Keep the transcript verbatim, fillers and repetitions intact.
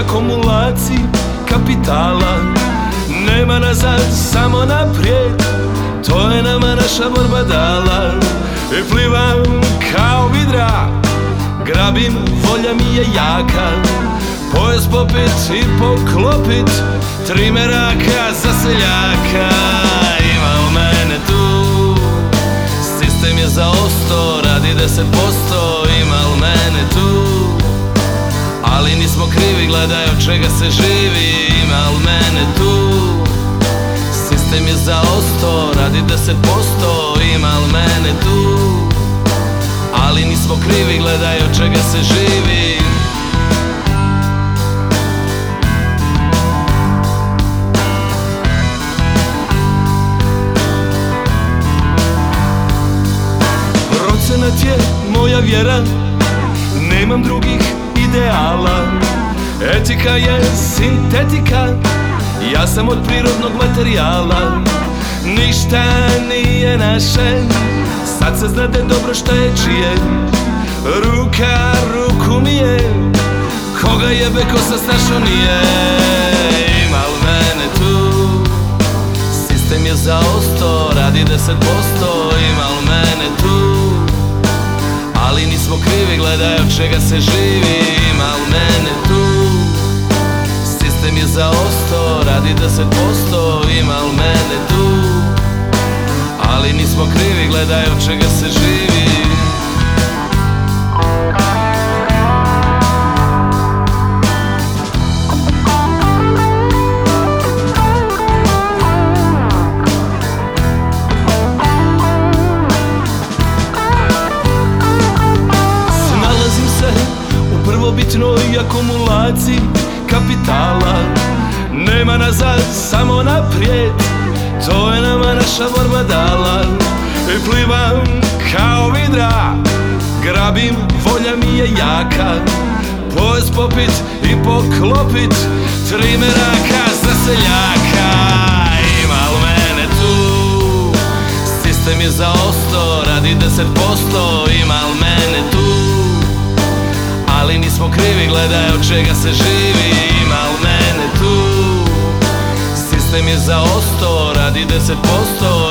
akumulaciji kapitala. Nema nazad, samo naprijed, to je nama naša borba dala. I plivam kao vidra, grabim, volja mi je jaka. Pojas popit i poklopit, tri meraka za seljaka. Ima u mene tu, sistem je zaosto, radi deset posto. Ima u mene tu, ali nismo krivi, gledaj od čega se živi. Ima u mene tu, sistem je zaosto, radi deset posto. Ima u mene tu, ali nismo krivi, gledaj od čega se živi. Procenat je moja vjera, nemam drugih ideala. Etika je sintetika, ja sam od prirodnog materijala. Ništa nije naše, sad se znade dobro šta je čije. Ruka ruku mi je, koga jebe ko sa snašao nije. Ima u mene tu, sistem je zaosto, radi deset posto. Ima u mene tu, ali nismo krivi, gledaj od čega se živi. Ima u mene tu, sistem je zaosto, radi deset posto. Ima u mene tu, ali nismo krivi, gledaj od čega se živi. Snalazim se u prvobitnoj akumulaciji kapitala. Nema nazad, samo naprijed, to je nama naša borba dala. I plivam kao vidra, grabim, volja mi je jaka. Pojas popit i poklopit, tri meraka za seljaka. Ima u mene tu, sistem je zaosto, radi deset posto. Ima u mene tu, ali nismo krivi, gledaj od čega se živi. Ima u mene tu, sistem je zaosto, radi deset posto.